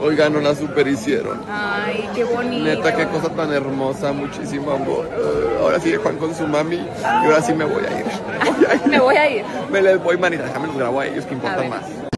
Oigan, no la super hicieron. Ay, qué bonito. Neta, qué cosa tan hermosa, muchísimo amor. Ahora sigue Juan con su mami y ahora sí me voy a ir. Me voy a ir. Me les voy, manita, déjame los grabo a ellos que importan más.